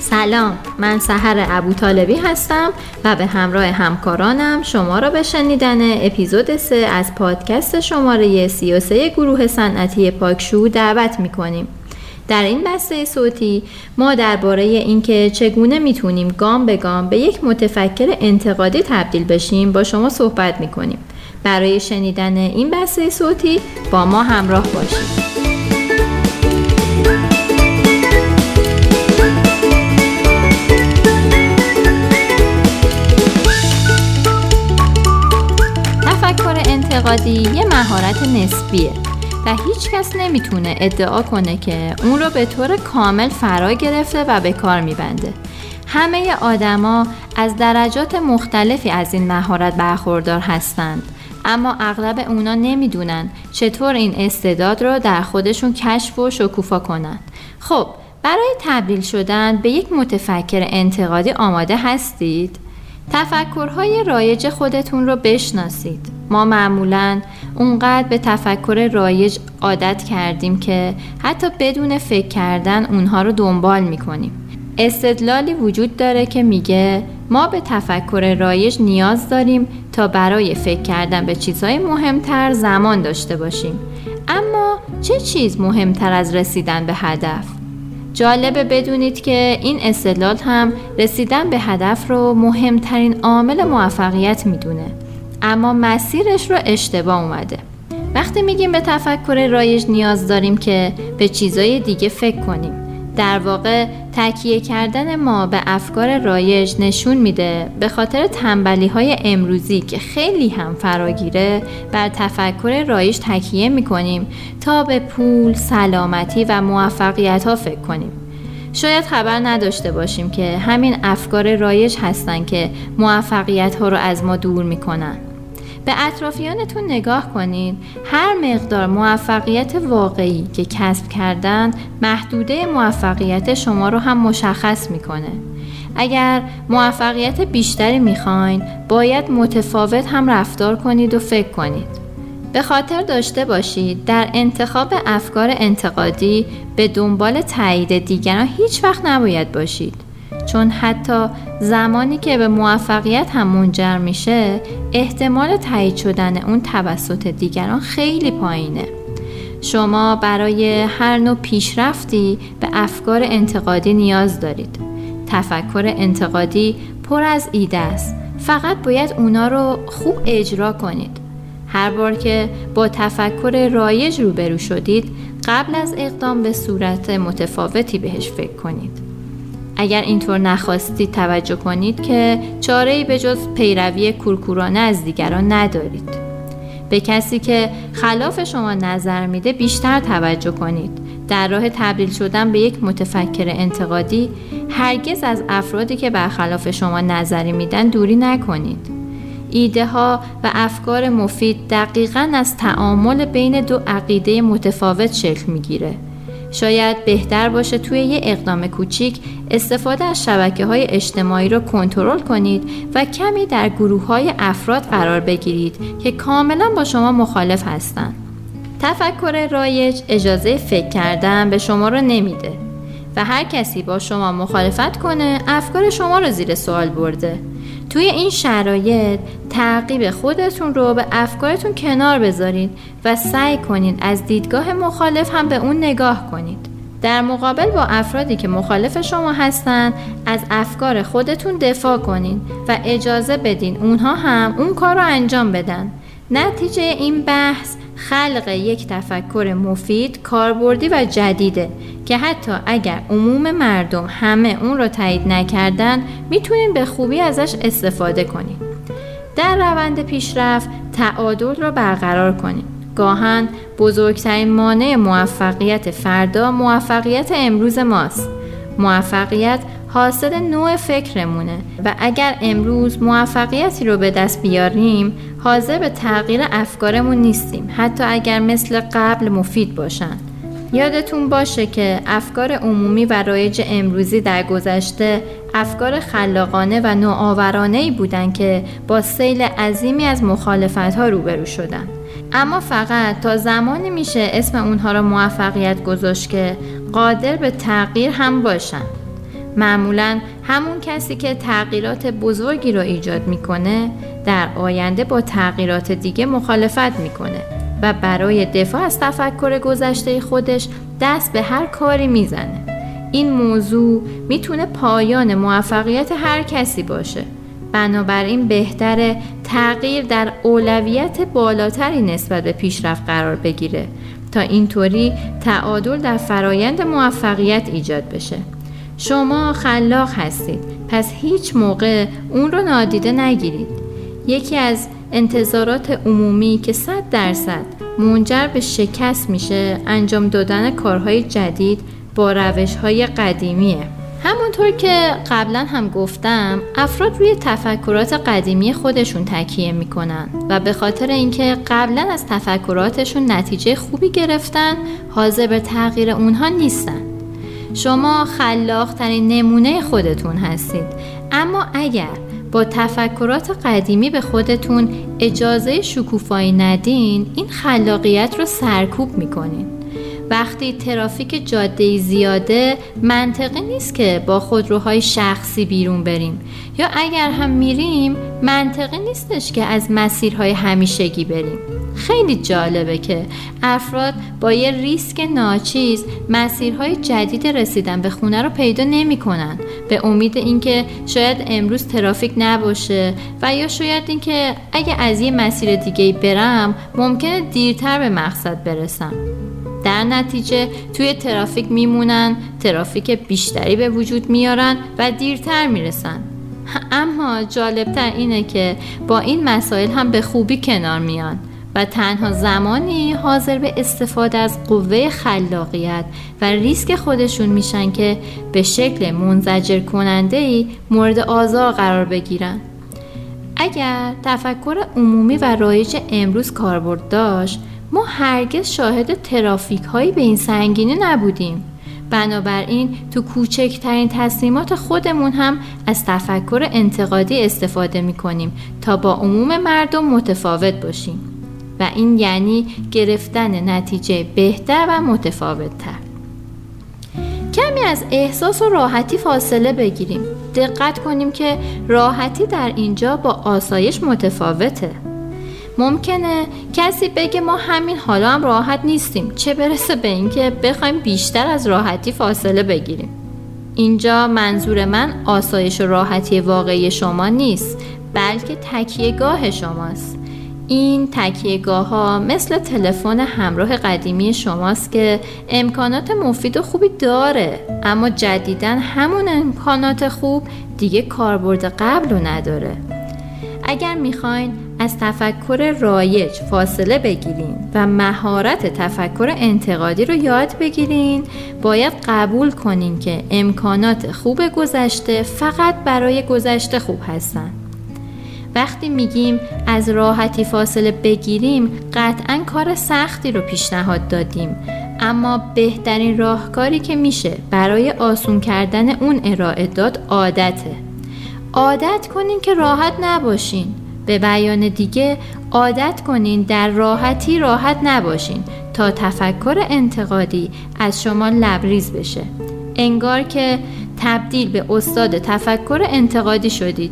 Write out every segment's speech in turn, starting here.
سلام، من سحر ابوطالبی هستم و به همراه همکارانم شما را به شنیدن اپیزود 3 از پادکست شماره 33 گروه صنعتی پاکشو دعوت می‌کنیم. در این بسته صوتی ما درباره اینکه چگونه میتونیم گام به گام به یک متفکر انتقادی تبدیل بشیم با شما صحبت می‌کنیم. برای شنیدن این بسته صوتی با ما همراه باشید. انتقادی یه مهارت نسبیه و هیچ کس نمیتونه ادعا کنه که اون رو به طور کامل فرا گرفته و به کار میبنده. همه آدما از درجات مختلفی از این مهارت برخوردار هستند، اما اغلب اونا نمیدونن چطور این استعداد رو در خودشون کشف و شکوفا کنن. خب، برای تبدیل شدن به یک متفکر انتقادی آماده هستید؟ تفکرهای رایج خودتون رو بشناسید. ما معمولاً اونقدر به تفکر رایج عادت کردیم که حتی بدون فکر کردن اونها رو دنبال میکنیم. استدلالی وجود داره که میگه ما به تفکر رایج نیاز داریم تا برای فکر کردن به چیزهای مهمتر زمان داشته باشیم. اما چه چیز مهمتر از رسیدن به هدف؟ جالبه بدونید که این استدلال هم رسیدن به هدف رو مهمترین عامل موفقیت میدونه، اما مسیرش رو اشتباه اومده. وقتی میگیم به تفکر رایج نیاز داریم که به چیزای دیگه فکر کنیم، در واقع تکیه کردن ما به افکار رایج نشون میده به خاطر تنبلی‌های امروزی که خیلی هم فراگیره بر تفکر رایج تکیه میکنیم تا به پول، سلامتی و موفقیت‌ها فکر کنیم. شاید خبر نداشته باشیم که همین افکار رایج هستن که موفقیت‌ها رو از ما دور میکنن. به اطرافیانتون نگاه کنید. هر مقدار موفقیت واقعی که کسب کردن محدوده موفقیت شما رو هم مشخص میکنه. اگر موفقیت بیشتری میخواین، باید متفاوت هم رفتار کنید و فکر کنید. به خاطر داشته باشید در انتخاب افکار انتقادی به دنبال تایید دیگران هیچ وقت نباید باشید، چون حتی زمانی که به موفقیت هم منجر میشه، احتمال تایید شدن اون توسط دیگران خیلی پایینه. شما برای هر نوع پیشرفتی به افکار انتقادی نیاز دارید. تفکر انتقادی پر از ایده است، فقط باید اونا رو خوب اجرا کنید. هر بار که با تفکر رایج روبرو شدید، قبل از اقدام به صورت متفاوتی بهش فکر کنید. اگر اینطور نخواستید توجه کنید که چاره‌ای به جز پیروی کورکورانه از دیگران ندارید. به کسی که خلاف شما نظر میده بیشتر توجه کنید. در راه تبدیل شدن به یک متفکر انتقادی هرگز از افرادی که برخلاف شما نظری میدن دوری نکنید. ایده ها و افکار مفید دقیقاً از تعامل بین دو عقیده متفاوت شکل میگیره. شاید بهتر باشه توی یه اقدام کوچیک استفاده از شبکه‌های اجتماعی رو کنترل کنید و کمی در گروه‌های افراد قرار بگیرید که کاملاً با شما مخالف هستن. تفکر رایج اجازه فکر کردن به شما رو نمیده و هر کسی با شما مخالفت کنه افکار شما رو زیر سوال برده. توی این شرایط تعقیب خودتون رو به افکارتون کنار بذارید و سعی کنید از دیدگاه مخالف هم به اون نگاه کنید. در مقابل با افرادی که مخالف شما هستن، از افکار خودتون دفاع کنید و اجازه بدین اونها هم اون کار رو انجام بدن. نتیجه این بحث خلق یک تفکر مفید، کاربردی و جدیده که حتی اگر عموم مردم همه اون رو تایید نکردن، میتونین به خوبی ازش استفاده کنین. در روند پیشرفت تعادل رو برقرار کنین. گاهن بزرگترین مانع موفقیت فردا موفقیت امروز ماست. موفقیت حاصل نوع فکرمونه و اگر امروز موفقیتی رو به دست بیاریم، حاضر به تغییر افکارمون نیستیم، حتی اگر مثل قبل مفید باشن. یادتون باشه که افکار عمومی و رایج امروزی در گذشته افکار خلاقانه و نوآورانه‌ای بودن که با سیل عظیمی از مخالفت‌ها روبرو شدن. اما فقط تا زمانی میشه اسم اونها را موفقیت گذاشت که قادر به تغییر هم باشن. معمولاً همون کسی که تغییرات بزرگی رو ایجاد میکنه در آینده با تغییرات دیگه مخالفت میکنه و برای دفاع از تفکر گذشته خودش دست به هر کاری میزنه. این موضوع میتونه پایان موفقیت هر کسی باشه. بنابراین بهتره تغییر در اولویت بالاتری نسبت به پیشرفت قرار بگیره تا اینطوری تعادل در فرایند موفقیت ایجاد بشه. شما خلاق هستید، پس هیچ موقع اون رو نادیده نگیرید. یکی از انتظارات عمومی که 100% منجر به شکست میشه انجام دادن کارهای جدید با روش‌های قدیمیه. همونطور که قبلا هم گفتم، افراد روی تفکرات قدیمی خودشون تکیه میکنن و به خاطر اینکه قبلا از تفکراتشون نتیجه خوبی گرفتن، حاضر به تغییر اونها نیستن. شما خلاق‌ترین نمونه خودتون هستید، اما اگر با تفکرات قدیمی به خودتون اجازه شکوفایی ندین، این خلاقیت رو سرکوب میکنین. وقتی ترافیک جاده‌ای زیاده، منطقی نیست که با خودروهای شخصی بیرون بریم، یا اگر هم میریم منطقی نیستش که از مسیرهای همیشگی بریم. خیلی جالبه که افراد با یه ریسک ناچیز مسیرهای جدید رسیدن به خونه رو پیدا نمی‌کنن، به امید اینکه شاید امروز ترافیک نباشه و یا شاید اینکه اگه از یه مسیر دیگه برم ممکنه دیرتر به مقصد برسم. در نتیجه توی ترافیک میمونن، ترافیک بیشتری به وجود میارن و دیرتر میرسن. اما جالبتر اینه که با این مسائل هم به خوبی کنار میان و تنها زمانی حاضر به استفاده از قوه خلاقیت و ریسک خودشون میشن که به شکل منزجر کننده‌ای مورد آزار قرار بگیرن. اگر تفکر عمومی و رایج امروز کاربرد داشت، ما هرگز شاهد ترافیک هایی به این سنگینی نبودیم. بنابراین تو کوچکترین تصمیمات خودمون هم از تفکر انتقادی استفاده میکنیم تا با عموم مردم متفاوت باشیم و این یعنی گرفتن نتیجه بهتر و متفاوت‌تر. کمی از احساس و راحتی فاصله بگیریم. دقت کنیم که راحتی در اینجا با آسایش متفاوته. ممکنه کسی بگه ما همین حالا هم راحت نیستیم، چه برسه به اینکه بخوایم بیشتر از راحتی فاصله بگیریم. اینجا منظور من آسایش و راحتی واقعی شما نیست، بلکه تکیهگاه شماست. این تکیهگاه ها مثل تلفن همراه قدیمی شماست که امکانات مفید و خوبی داره، اما جدیداً همون امکانات خوب دیگه کاربرد قبل رو نداره. اگر میخواین از تفکر رایج فاصله بگیرین و مهارت تفکر انتقادی رو یاد بگیرین، باید قبول کنین که امکانات خوب گذشته فقط برای گذشته خوب هستن. وقتی میگیم از راحتی فاصله بگیریم، قطعاً کار سختی رو پیشنهاد دادیم، اما بهترین راهکاری که میشه برای آسون کردن اون ارائه داد عادته. عادت کنین که راحت نباشین. به بیان دیگه، عادت کنین در راحتی راحت نباشین تا تفکر انتقادی از شما لبریز بشه. انگار که تبدیل به استاد تفکر انتقادی شدید.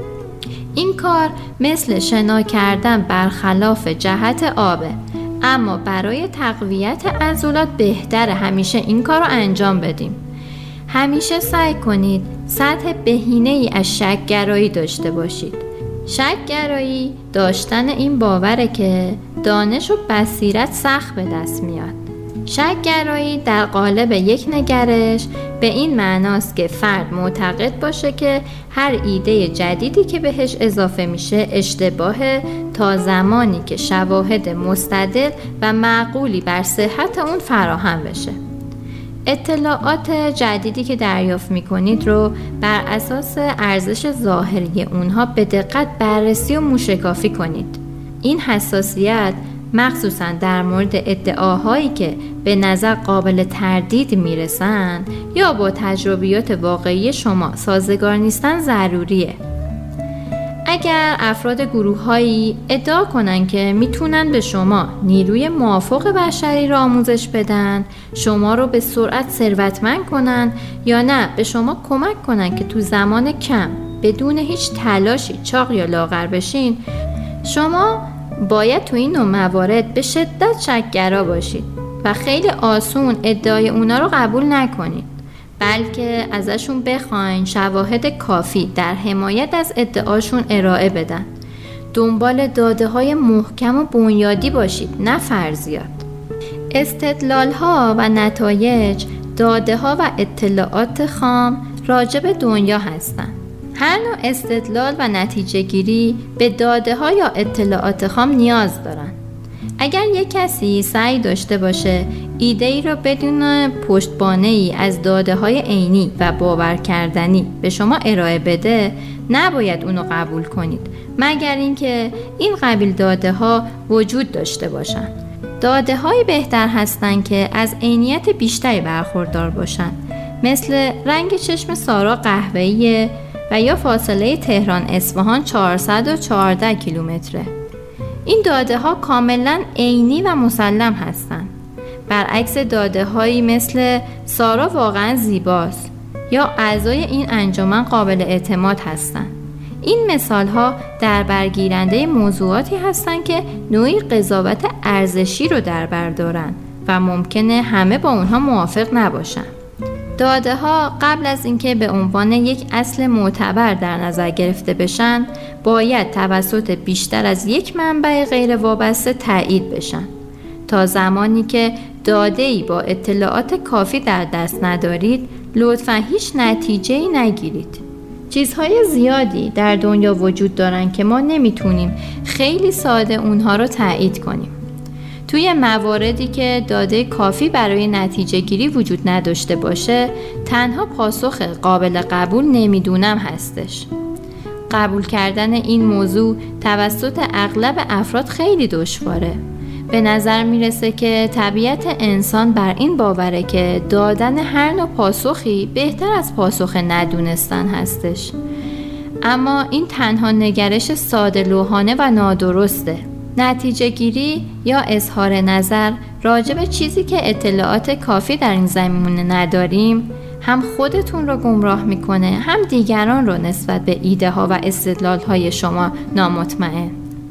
این کار مثل شنا کردن برخلاف جهت آبه، اما برای تقویت عضلات بهتره همیشه این کار رو انجام بدیم. همیشه سعی کنید سطح بهینه‌ای از شک‌گرایی داشته باشید. شک‌گرایی داشتن این باوره که دانش و بصیرت سخت به دست میاد. شک‌گرایی در قالب یک نگرش به این معناست که فرد معتقد باشه که هر ایده جدیدی که بهش اضافه میشه اشتباهه تا زمانی که شواهد مستدل و معقولی بر صحت اون فراهم بشه. اطلاعات جدیدی که دریافت میکنید رو بر اساس ارزش ظاهری اونها به دقت بررسی و موشکافی کنید. این حساسیت مخصوصاً در مورد ادعاهایی که به نظر قابل تردید میرسن یا با تجربیات واقعی شما سازگار نیستن ضروریه. اگر افراد گروه‌هایی ادعا کنن که میتونن به شما نیروی موافق بشری را آموزش بدن، شما رو به سرعت ثروتمند کنن یا نه به شما کمک کنن که تو زمان کم بدون هیچ تلاشی چاق یا لاغر بشین، شما باید تو این نوع موارد به شدت شک‌گرا باشید و خیلی آسون ادعای اونا رو قبول نکنید، بلکه ازشون بخواین شواهد کافی در حمایت از ادعاشون ارائه بدن. دنبال داده‌های محکم و بنیادی باشید، نه فرضیات. استدلال‌ها و نتایج داده‌ها و اطلاعات خام راجع به دنیا هستند. هر نوع استدلال و نتیجه گیری به داده‌ها یا اطلاعات خام نیاز دارن. اگر یک کسی سعی داشته باشه ایده‌ای را بدون پشتوانه‌ای از داده‌های عینی و باور کردنی به شما ارائه بده، نباید اونو قبول کنید، مگر اینکه این قبیل داده‌ها وجود داشته باشن. داده‌های بهتر هستن که از عینیت بیشتری برخوردار باشن، مثل رنگ چشم سارا قهوه‌ایه و یا فاصله تهران اصفهان 414 کیلومتره. این داده ها کاملا عینی و مسلم هستند. برعکس داده هایی مثل سارا واقعا زیباست یا اعضای این انجمن قابل اعتماد هستند. این مثال ها در برگیرنده موضوعاتی هستند که نوعی قضاوت ارزشی رو در بر دارن و ممکنه همه با اونها موافق نباشن. داده ها قبل از اینکه به عنوان یک اصل معتبر در نظر گرفته بشن، باید توسط بیشتر از یک منبع غیر وابسته تایید بشن. تا زمانی که داده‌ای با اطلاعات کافی در دست ندارید، لطفاً هیچ نتیجه‌ای نگیرید. چیزهای زیادی در دنیا وجود دارن که ما نمیتونیم خیلی ساده اونها رو تایید کنیم. توی مواردی که داده کافی برای نتیجه گیری وجود نداشته باشه، تنها پاسخ قابل قبول نمیدونم هستش. قبول کردن این موضوع توسط اغلب افراد خیلی دشواره. به نظر میرسه که طبیعت انسان بر این باوره که دادن هر نوع پاسخی بهتر از پاسخ ندونستن هستش. اما این تنها نگرش ساده لوحانه و نادرسته. نتیجه گیری یا اظهار نظر راجع به چیزی که اطلاعات کافی در این زمینه نداریم، هم خودتون رو گمراه میکنه، هم دیگران رو نسبت به ایده ها و استدلال های شما نامطمئن.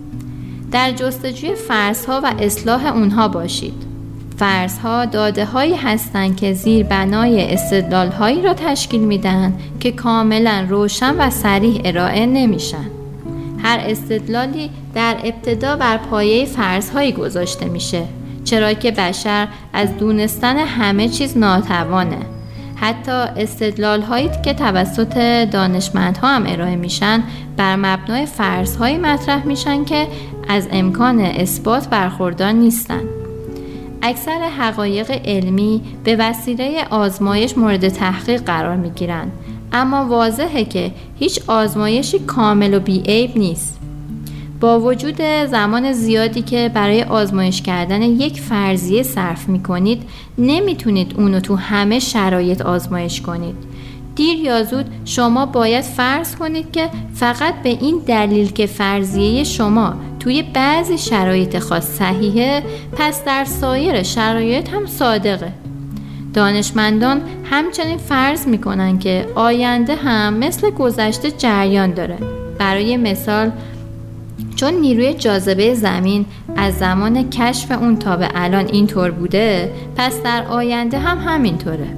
در جستجوی فرض‌ها و اصلاح اونها باشید. فرض‌ها داده هایی هستند که زیربنای استدلال هایی را تشکیل میدن که کاملا روشن و صریح ارائه نمیشن. هر استدلالی در ابتدا بر پایه فرض‌هایی گذاشته میشه، چرا که بشر از دونستن همه چیز ناتوانه. حتی استدلال‌هایی که توسط دانشمندها هم ارائه میشن بر مبنای فرض‌هایی مطرح میشن که از امکان اثبات برخوردار نیستن. اکثر حقایق علمی به وسیله آزمایش مورد تحقیق قرار میگیرن، اما واضحه که هیچ آزمایشی کامل و بی‌عیب نیست. با وجود زمان زیادی که برای آزمایش کردن یک فرضیه صرف می‌کنید، نمیتونید اونو تو همه شرایط آزمایش کنید. دیر یا زود شما باید فرض کنید که فقط به این دلیل که فرضیه شما توی بعضی شرایط خاص صحیحه، پس در سایر شرایط هم صادقه. دانشمندان همچنین فرض میکنن که آینده هم مثل گذشته جریان داره. برای مثال، چون نیروی جاذبه زمین از زمان کشف اون تا به الان اینطور بوده، پس در آینده هم همینطوره.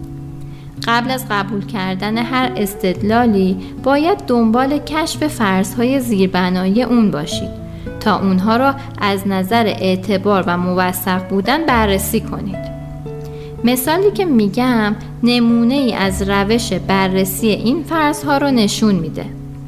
قبل از قبول کردن هر استدلالی باید دنبال کشف فرض‌های زیربنایی اون باشید تا اونها را از نظر اعتبار و موثق بودن بررسی کنید. مثالی که میگم نمونه ای از روش بررسی این فرض‌ها رو نشون میده.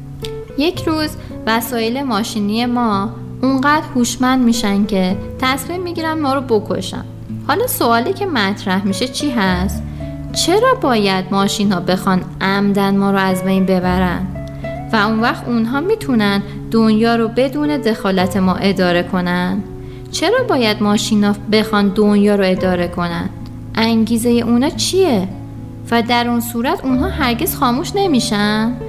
یک روز وسایل ماشینی ما اونقدر هوشمند میشن که تصمیم میگیرن ما رو بکشن. حالا سوالی که مطرح میشه چی هست؟ چرا باید ماشین ها بخوان عمدن ما رو از بین ببرن؟ و اون وقت اونها میتونن دنیا رو بدون دخالت ما اداره کنن؟ چرا باید ماشین ها بخوان دنیا رو اداره کنن؟ انگیزه اونا چیه؟ و در اون صورت اونها هرگز خاموش نمیشن؟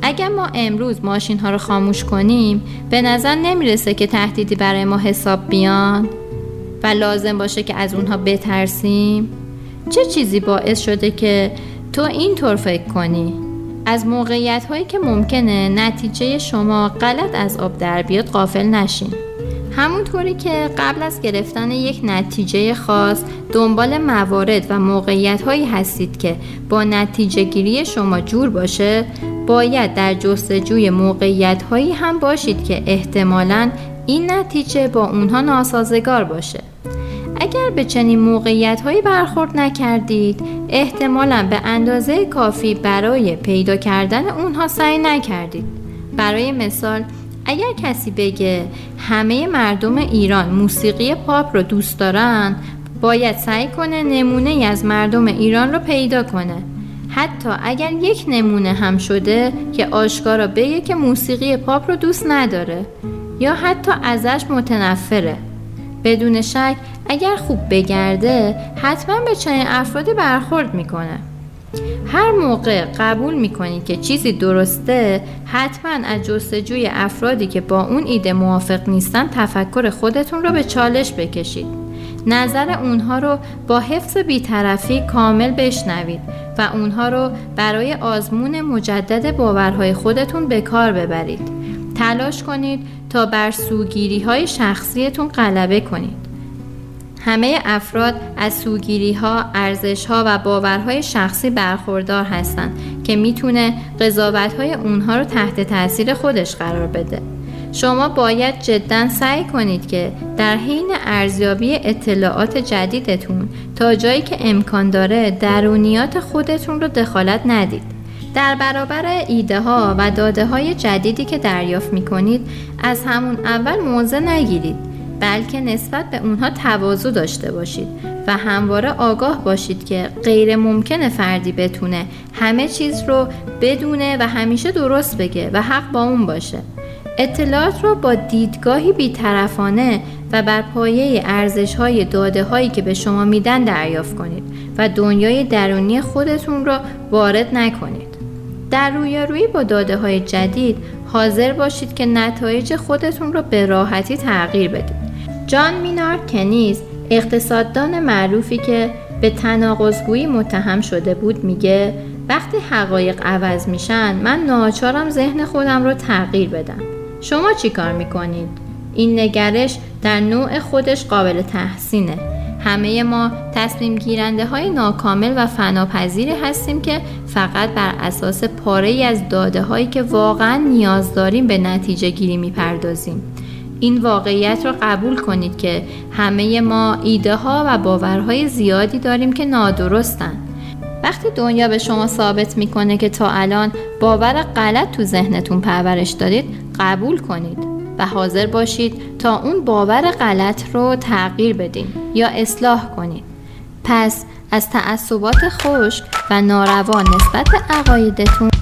اگر ما امروز ماشین ها رو خاموش کنیم به نظر نمیرسه که تهدیدی برای ما حساب بیان و لازم باشه که از اونها بترسیم؟ چه چیزی باعث شده که تو اینطور فکر کنی؟ از موقعیت هایی که ممکنه نتیجه شما غلط از آب در بیاد غافل نشین. همونطوری که قبل از گرفتن یک نتیجه خاص دنبال موارد و موقعیت هایی هستید که با نتیجه گیری شما جور باشه، باید در جستجوی موقعیت هایی هم باشید که احتمالاً این نتیجه با اونها ناسازگار باشه. اگر به چنین موقعیت هایی برخورد نکردید، احتمالاً به اندازه کافی برای پیدا کردن اونها سعی نکردید. برای مثال، اگر کسی بگه همه مردم ایران موسیقی پاپ رو دوست دارن، باید سعی کنه نمونه ای از مردم ایران رو پیدا کنه. حتی اگر یک نمونه هم شده که آشکارا بگه که موسیقی پاپ رو دوست نداره یا حتی ازش متنفره. بدون شک اگر خوب بگرده حتما به چنین افرادی برخورد میکنه. هر موقع قبول میکنید که چیزی درسته، حتما از جستجوی افرادی که با اون ایده موافق نیستن تفکر خودتون رو به چالش بکشید. نظر اونها رو با حفظ بی‌طرفی کامل بشنوید و اونها رو برای آزمون مجدد باورهای خودتون به کار ببرید. تلاش کنید تا بر سوگیری‌های شخصیتون غلبه کنید. همه افراد از سوگیری‌ها، ارزش‌ها و باورهای شخصی برخوردار هستند که میتونه قضاوت‌های اونها رو تحت تاثیر خودش قرار بده. شما باید جداً سعی کنید که در حین ارزیابی اطلاعات جدیدتون تا جایی که امکان داره درونیات خودتون رو دخالت ندید. در برابر ایده ها و داده های جدیدی که دریافت میکنید از همون اول موضع نگیرید، بلکه نسبت به اونها تواضع داشته باشید و همواره آگاه باشید که غیر ممکنه فردی بتونه همه چیز رو بدونه و همیشه درست بگه و حق با اون باشه. اطلاعات رو با دیدگاهی بی‌طرفانه و بر پایه ارزش‌های داده‌هایی که به شما میدن دریافت کنید و دنیای درونی خودتون رو وارد نکنید. در رویارویی با داده‌های جدید حاضر باشید که نتایج خودتون رو به راحتی تغییر بدید. جان مینارد کنیز، اقتصاددان معروفی که به تناقض‌گویی متهم شده بود، میگه وقتی حقایق عوض میشن من ناچارم ذهن خودم رو تغییر بدم. شما چی کار میکنید؟ این نگرش در نوع خودش قابل تحسینه. همه ما تصمیم گیرنده های ناکامل و فناپذیری هستیم که فقط بر اساس پاره‌ای از داده هایی که واقعا نیاز داریم به نتیجه گیری میپردازیم. این واقعیت را قبول کنید که همه ما ایده ها و باورهای زیادی داریم که نادرستن. وقتی دنیا به شما ثابت میکنه که تا الان باور غلط تو ذهنتون پرورش دادید، قبول کنید و حاضر باشید تا اون باور غلط رو تغییر بدین یا اصلاح کنید. پس از تعصبات خشک و ناروا نسبت به عقایدتون